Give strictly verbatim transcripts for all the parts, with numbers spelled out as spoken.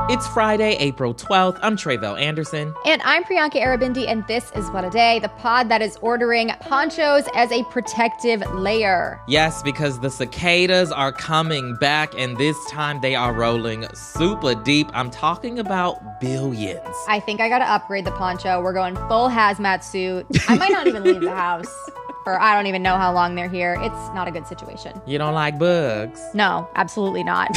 It's Friday, April twelfth. I'm Tre'vell Anderson. And I'm Priyanka Aribindi, and this is What a Day, the pod that is ordering ponchos as a protective layer. Yes, because the cicadas are coming back, and this time they are rolling super deep. I'm talking about billions. I think I gotta upgrade the poncho. We're going full hazmat suit. I might not even leave the house. For I don't even know how long they're here. It's not a good situation. You don't like bugs? No, absolutely not.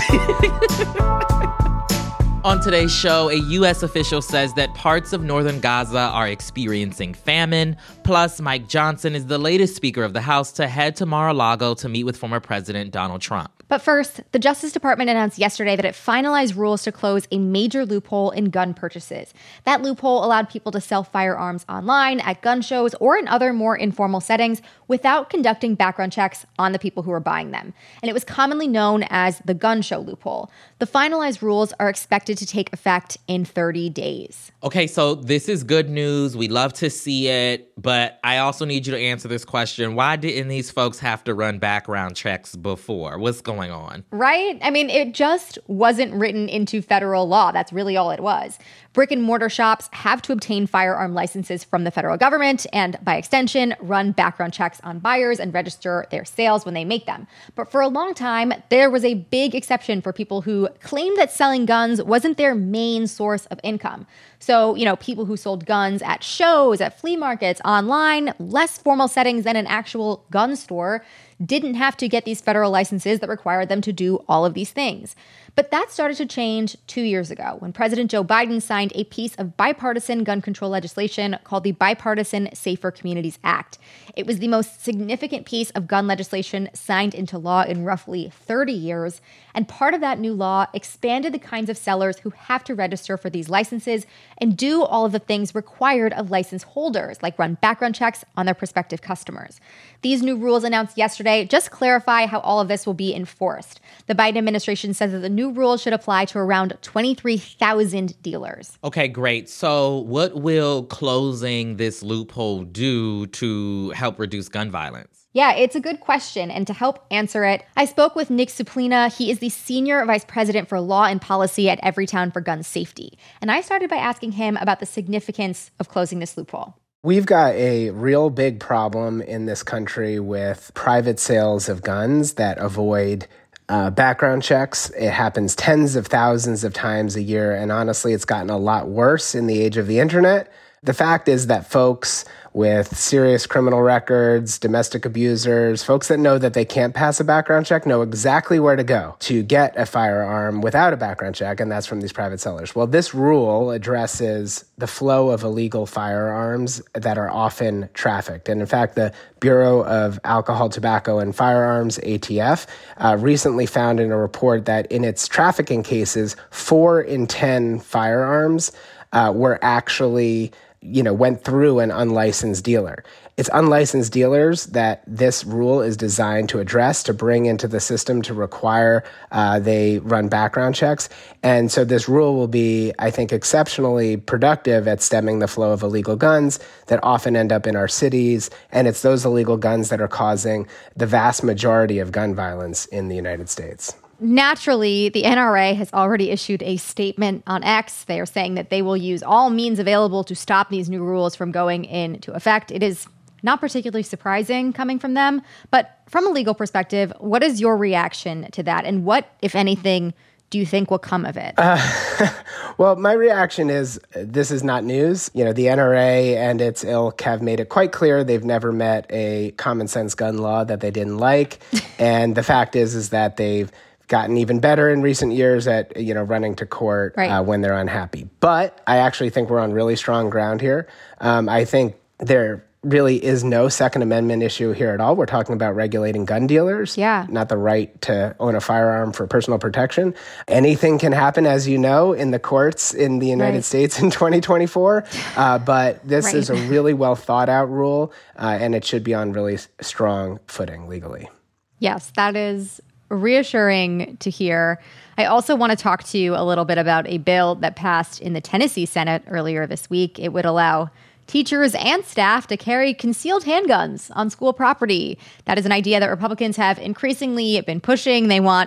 On today's show, a U S official says that parts of northern Gaza are experiencing famine. Plus, Mike Johnson is the latest Speaker of the House to head to Mar-a-Lago to meet with former President Donald Trump. But first, the Justice Department announced yesterday that it finalized rules to close a major loophole in gun purchases. That loophole allowed people to sell firearms online, at gun shows, or in other more informal settings without conducting background checks on the people who were buying them. And it was commonly known as the gun show loophole. The finalized rules are expected to take effect in thirty days. Okay, so this is good news. We love to see it, but I also need you to answer this question. Why didn't these folks have to run background checks before? What's going on? Right? I mean, it just wasn't written into federal law. That's really all it was. Brick and mortar shops have to obtain firearm licenses from the federal government and, by extension, run background checks on buyers and register their sales when they make them. But for a long time, there was a big exception for people who claimed that selling guns wasn't their main source of income. So, you know, people who sold guns at shows, at flea markets, online, less formal settings than an actual gun store, didn't have to get these federal licenses that required them to do all of these things. But that started to change two years ago when President Joe Biden signed a piece of bipartisan gun control legislation called the Bipartisan Safer Communities Act. It was the most significant piece of gun legislation signed into law in roughly thirty years, and part of that new law expanded the kinds of sellers who have to register for these licenses and do all of the things required of license holders, like run background checks on their prospective customers. These new rules announced yesterday just clarify how all of this will be enforced. The Biden administration says that the new rules should apply to around twenty-three thousand dealers. Okay, great. So what will closing this loophole do to help reduce gun violence? Yeah, it's a good question. And to help answer it, I spoke with Nick Suplina. He is the Senior Vice President for Law and Policy at Everytown for Gun Safety. And I started by asking him about the significance of closing this loophole. We've got a real big problem in this country with private sales of guns that avoid uh, background checks. It happens tens of thousands of times a year, and honestly, it's gotten a lot worse in the age of the internet. The fact is that folks with serious criminal records, domestic abusers, folks that know that they can't pass a background check know exactly where to go to get a firearm without a background check, and that's from these private sellers. Well, this rule addresses the flow of illegal firearms that are often trafficked. And in fact, the Bureau of Alcohol, Tobacco, and Firearms, A T F, uh, recently found in a report that in its trafficking cases, four in ten firearms uh, were actually you know, went through an unlicensed dealer. It's unlicensed dealers that this rule is designed to address, to bring into the system, to require uh, they run background checks. And so this rule will be, I think, exceptionally productive at stemming the flow of illegal guns that often end up in our cities. And it's those illegal guns that are causing the vast majority of gun violence in the United States. Naturally, the N R A has already issued a statement on X. They are saying that they will use all means available to stop these new rules from going into effect. It is not particularly surprising coming from them, but from a legal perspective, what is your reaction to that? And what, if anything, do you think will come of it? Uh, well, my reaction is this is not news. You know, the N R A and its ilk have made it quite clear they've never met a common sense gun law that they didn't like. And the fact is, is that they've gotten even better in recent years at, you know, running to court right. uh, when they're unhappy. But I actually think we're on really strong ground here. Um, I think there really is no Second Amendment issue here at all. We're talking about regulating gun dealers, yeah. not the right to own a firearm for personal protection. Anything can happen, as you know, in the courts in the United right. States in twenty twenty-four. Uh, but this right. is a really well thought out rule, uh, and it should be on really strong footing legally. Yes, that is reassuring to hear. I also want to talk to you a little bit about a bill that passed in the Tennessee Senate earlier this week. It would allow teachers and staff to carry concealed handguns on school property. That is an idea that Republicans have increasingly been pushing. They want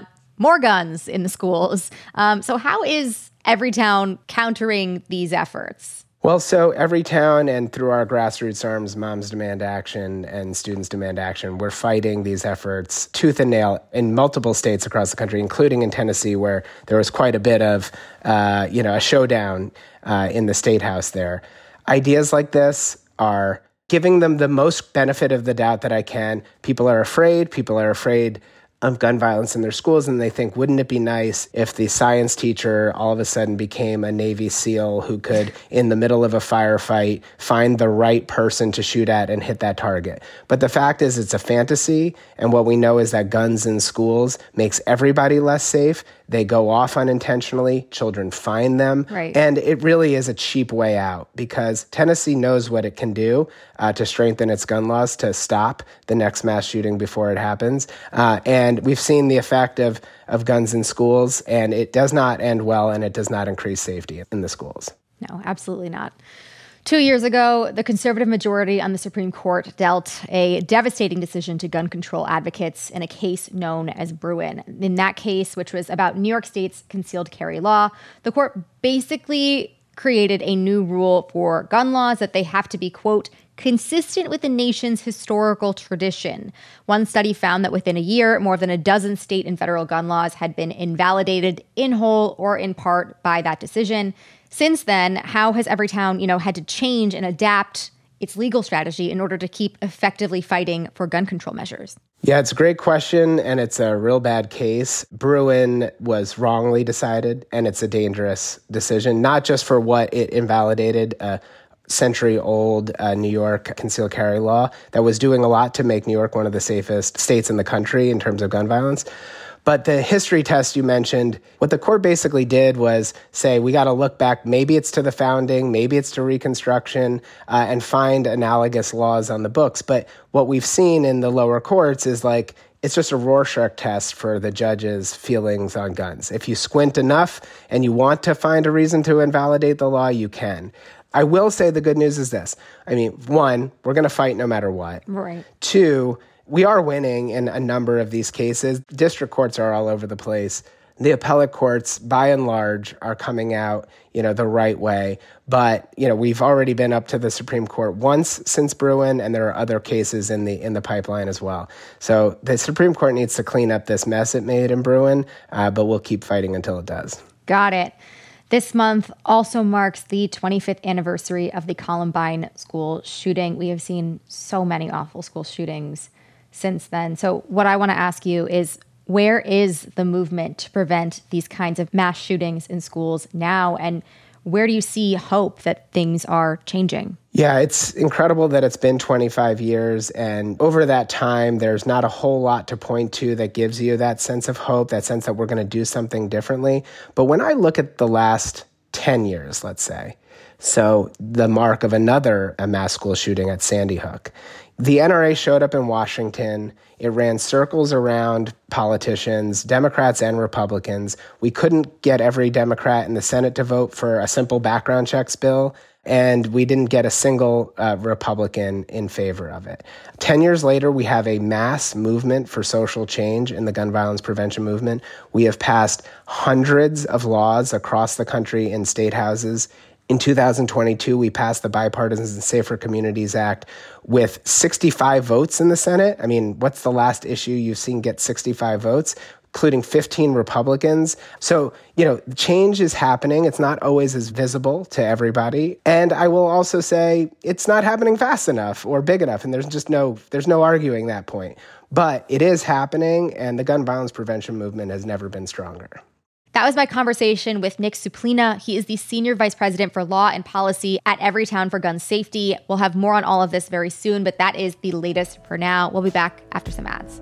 more guns in the schools. Um, so how is Everytown countering these efforts? Well, so Everytown and through our grassroots arms, Moms Demand Action and Students Demand Action, we're fighting these efforts tooth and nail in multiple states across the country, including in Tennessee, where there was quite a bit of, uh, you know, a showdown uh, in the state house there. Ideas like this are giving them the most benefit of the doubt that I can. People are afraid. People are afraid of gun violence in their schools, and they think, wouldn't it be nice if the science teacher all of a sudden became a Navy SEAL who could, in the middle of a firefight, find the right person to shoot at and hit that target? But the fact is, it's a fantasy, and what we know is that guns in schools makes everybody less safe. They go off unintentionally. Children find them. Right. And it really is a cheap way out because Tennessee knows what it can do uh, to strengthen its gun laws to stop the next mass shooting before it happens. Uh, and we've seen the effect of, of guns in schools, and it does not end well, and it does not increase safety in the schools. No, absolutely not. Two years ago, the conservative majority on the Supreme Court dealt a devastating decision to gun control advocates in a case known as Bruen. In that case, which was about New York State's concealed carry law, the court basically created a new rule for gun laws that they have to be, quote, consistent with the nation's historical tradition. One study found that within a year, more than a dozen state and federal gun laws had been invalidated in whole or in part by that decision. Since then, how has Everytown, you know, had to change and adapt its legal strategy in order to keep effectively fighting for gun control measures? Yeah, it's a great question, and it's a real bad case. Bruen was wrongly decided, and it's a dangerous decision, not just for what it invalidated, a century-old uh, New York concealed carry law that was doing a lot to make New York one of the safest states in the country in terms of gun violence. But the history test you mentioned, what the court basically did was say, we got to look back. Maybe it's to the founding, maybe it's to Reconstruction, uh, and find analogous laws on the books. But what we've seen in the lower courts is like, it's just a Rorschach test for the judge's feelings on guns. If you squint enough and you want to find a reason to invalidate the law, you can. I will say the good news is this. I mean, one, we're going to fight no matter what. Right. Two, we are winning in a number of these cases. District courts are all over the place. The appellate courts, by and large, are coming out, you know, the right way. But, you know, we've already been up to the Supreme Court once since Bruen, and there are other cases in the in the pipeline as well. So the Supreme Court needs to clean up this mess it made in Bruen, uh, but we'll keep fighting until it does. Got it. This month also marks the twenty-fifth anniversary of the Columbine school shooting. We have seen so many awful school shootings since then. So what I want to ask you is, where is the movement to prevent these kinds of mass shootings in schools now? And where do you see hope that things are changing? Yeah, it's incredible that it's been twenty-five years. And over that time, there's not a whole lot to point to that gives you that sense of hope, that sense that we're going to do something differently. But when I look at the last ten years, let's say, so the mark of another a mass school shooting at Sandy Hook, the N R A showed up in Washington. It ran circles around politicians, Democrats and Republicans. We couldn't get every Democrat in the Senate to vote for a simple background checks bill, and we didn't get a single uh, Republican in favor of it. Ten years later, we have a mass movement for social change in the gun violence prevention movement. We have passed hundreds of laws across the country in state houses. In two thousand twenty-two, we passed the Bipartisan Safer Communities Act with sixty-five votes in the Senate. I mean, what's the last issue you've seen get sixty-five votes, including fifteen Republicans? So, you know, change is happening. It's not always as visible to everybody. And I will also say it's not happening fast enough or big enough. And there's just no, there's no arguing that point. But it is happening, and the gun violence prevention movement has never been stronger. That was my conversation with Nick Suplina. He is the Senior Vice President for Law and Policy at Everytown for Gun Safety. We'll have more on all of this very soon, but that is the latest for now. We'll be back after some ads.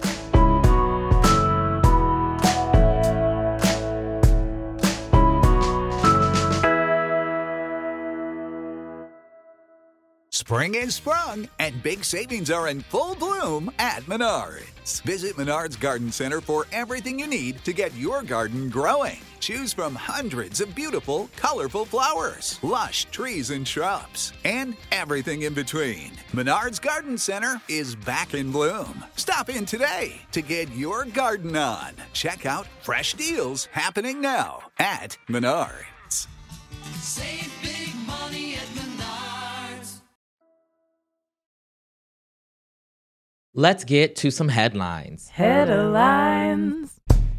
Spring is sprung, and big savings are in full bloom at Menards. Visit Menards Garden Center for everything you need to get your garden growing. Choose from hundreds of beautiful, colorful flowers, lush trees and shrubs, and everything in between. Menards Garden Center is back in bloom. Stop in today to get your garden on. Check out fresh deals happening now at Menards. Save big money at Menards. Let's get to some headlines. Headlines.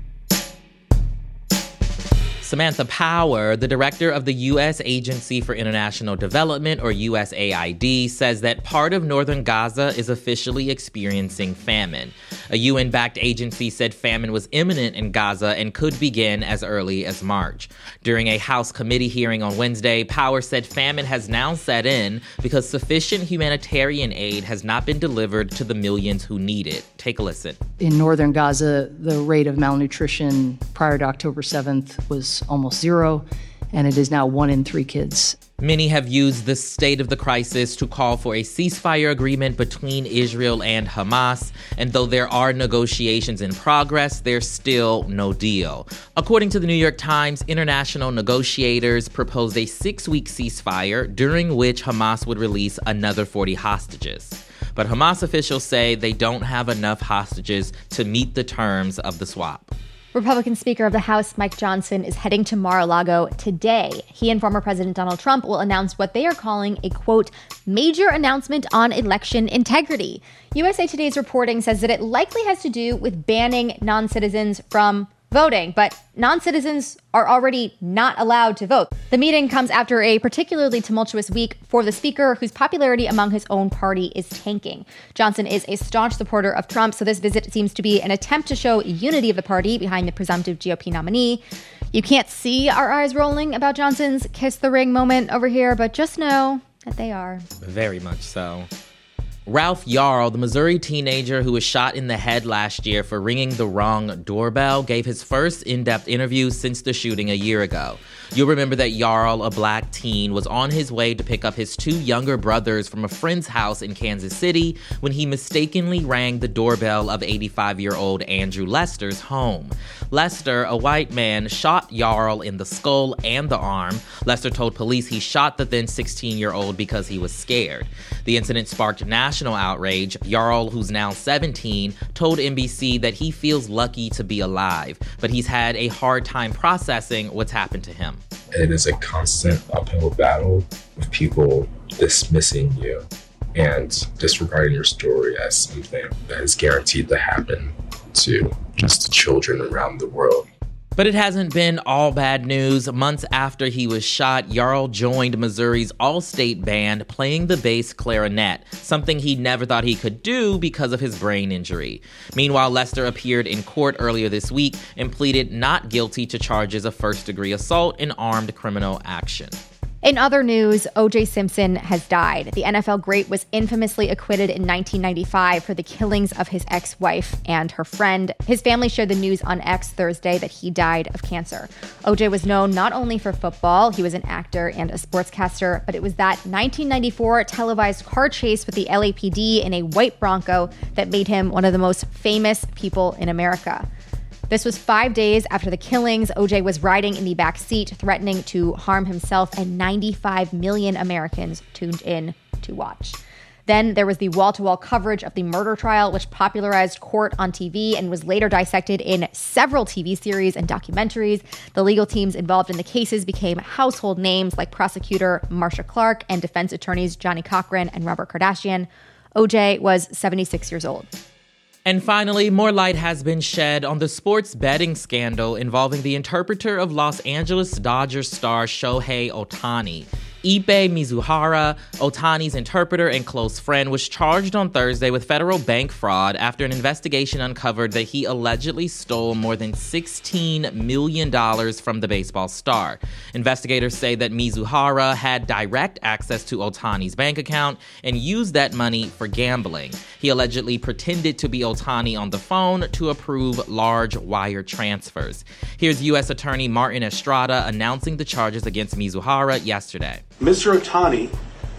Samantha Power, the director of the U S Agency for International Development, or U S A I D, says that part of northern Gaza is officially experiencing famine. A U N-backed agency said famine was imminent in Gaza and could begin as early as March. During a House committee hearing on Wednesday, Power said famine has now set in because sufficient humanitarian aid has not been delivered to the millions who need it. Take a listen. In northern Gaza, the rate of malnutrition prior to October seventh was almost zero, and it is now one in three kids. Many have used the state of the crisis to call for a ceasefire agreement between Israel and Hamas, and though there are negotiations in progress, there's still no deal. According to the New York Times, international negotiators proposed a six-week ceasefire during which Hamas would release another forty hostages. But Hamas officials say they don't have enough hostages to meet the terms of the swap. Republican Speaker of the House Mike Johnson is heading to Mar-a-Lago today. He and former President Donald Trump will announce what they are calling a, quote, major announcement on election integrity. U S A Today's reporting says that it likely has to do with banning non-citizens from voting, but non-citizens are already not allowed to vote. The meeting comes after a particularly tumultuous week for the speaker, whose popularity among his own party is tanking. Johnson is a staunch supporter of Trump, so this visit seems to be an attempt to show unity of the party behind the presumptive G O P nominee. You can't see our eyes rolling about Johnson's kiss the ring moment over here, but just know that they are. Very much so. Ralph Yarl, the Missouri teenager who was shot in the head last year for ringing the wrong doorbell, gave his first in-depth interview since the shooting a year ago. You'll remember that Yarl, a black teen, was on his way to pick up his two younger brothers from a friend's house in Kansas City when he mistakenly rang the doorbell of eighty-five-year-old Andrew Lester's home. Lester, a white man, shot Yarl in the skull and the arm. Lester told police he shot the then sixteen-year-old because he was scared. The incident sparked national outrage. Yarl, who's now seventeen, told N B C that he feels lucky to be alive, but he's had a hard time processing what's happened to him. It is a constant uphill battle with people dismissing you and disregarding your story as something that is guaranteed to happen to just the children around the world. But it hasn't been all bad news. Months after he was shot, Yarl joined Missouri's all-state band playing the bass clarinet, something he never thought he could do because of his brain injury. Meanwhile, Lester appeared in court earlier this week and pleaded not guilty to charges of first-degree assault and armed criminal action. In other news, O J Simpson has died. The N F L great was infamously acquitted in nineteen ninety-five for the killings of his ex-wife and her friend. His family shared the news on X Thursday that he died of cancer. O J was known not only for football, he was an actor and a sportscaster, but it was that nineteen ninety-four televised car chase with the L A P D in a white Bronco that made him one of the most famous people in America. This was five days after the killings. O J was riding in the back seat, threatening to harm himself, and ninety-five million Americans tuned in to watch. Then there was the wall-to-wall coverage of the murder trial, which popularized court on T V and was later dissected in several T V series and documentaries. The legal teams involved in the cases became household names like prosecutor Marcia Clark and defense attorneys Johnny Cochran and Robert Kardashian. O J was seventy-six years old. And finally, more light has been shed on the sports betting scandal involving the interpreter of Los Angeles Dodgers star Shohei Ohtani. Ippei Mizuhara, Ohtani's interpreter and close friend, was charged on Thursday with federal bank fraud after an investigation uncovered that he allegedly stole more than sixteen million dollars from the baseball star. Investigators say that Mizuhara had direct access to Ohtani's bank account and used that money for gambling. He allegedly pretended to be Ohtani on the phone to approve large wire transfers. Here's U S Attorney Martin Estrada announcing the charges against Mizuhara yesterday. Mister Ohtani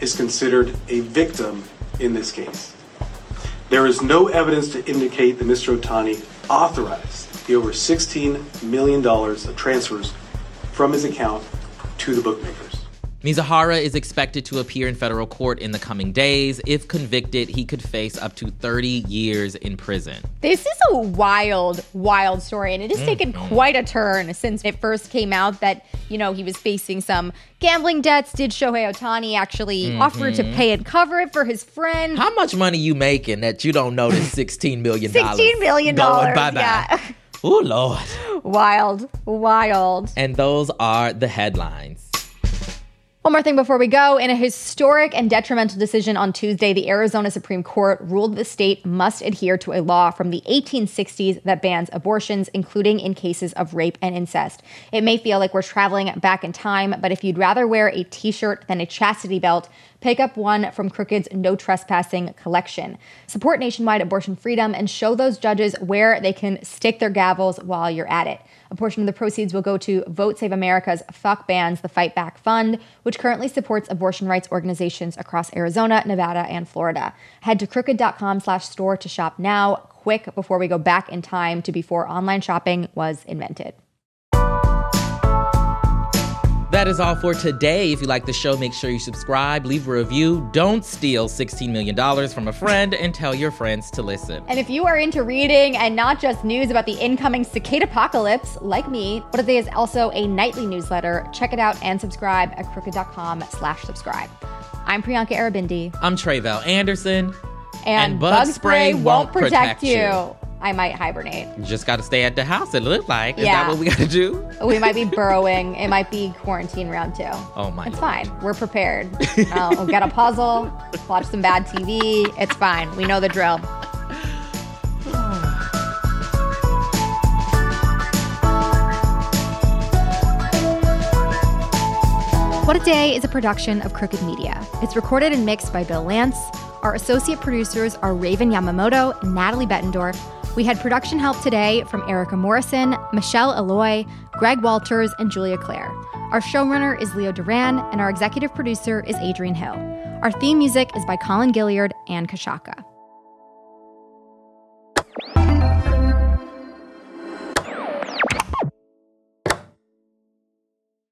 is considered a victim in this case. There is no evidence to indicate that Mister Otani authorized the over sixteen million dollars of transfers from his account to the bookmakers. Mizuhara is expected to appear in federal court in the coming days. If convicted, he could face up to thirty years in prison. This is a wild, wild story, and it has mm-hmm. taken quite a turn since it first came out that, you know, he was facing some gambling debts. Did Shohei Ohtani actually mm-hmm. offer to pay and cover it for his friend? How much money you making that you don't notice sixteen million dollars? sixteen million dollars, going bye-bye. Yeah. Oh, Lord. Wild, wild. And those are the headlines. One more thing before we go. In a historic and detrimental decision on Tuesday, the Arizona Supreme Court ruled the state must adhere to a law from the eighteen sixties that bans abortions, including in cases of rape and incest. It may feel like we're traveling back in time, but if you'd rather wear a t-shirt than a chastity belt, pick up one from Crooked's No Trespassing collection. Support nationwide abortion freedom and show those judges where they can stick their gavels while you're at it. A portion of the proceeds will go to Vote Save America's Fuck Bans the Fight Back Fund, which currently supports abortion rights organizations across Arizona, Nevada, and Florida. Head to crooked.com slash store to shop now, quick before we go back in time to before online shopping was invented. That is all for today. If you like the show, make sure you subscribe, leave a review. Don't steal sixteen million dollars from a friend, and tell your friends to listen. And if you are into reading and not just news about the incoming cicada apocalypse, like me, What A Day is also a nightly newsletter. Check it out and subscribe at crooked.com slash subscribe. I'm Priyanka Arabindi. I'm Tre'vell Anderson. And, and bug, bug spray won't protect, protect you. you. I might hibernate. You just got to stay at the house, it looked like. Is yeah. that what we got to do? We might be burrowing. It might be quarantine round two. Oh, my It's Lord. fine. We're prepared. uh, we'll get a puzzle, watch some bad T V. It's fine. We know the drill. What a Day is a production of Crooked Media. It's recorded and mixed by Bill Lance. Our associate producers are Raven Yamamoto and Natalie Bettendorf. We had production help today from Erica Morrison, Michelle Eloy, Greg Walters, and Julia Clare. Our showrunner is Leo Duran, and our executive producer is Adrian Hill. Our theme music is by Colin Gilliard and Kashaka.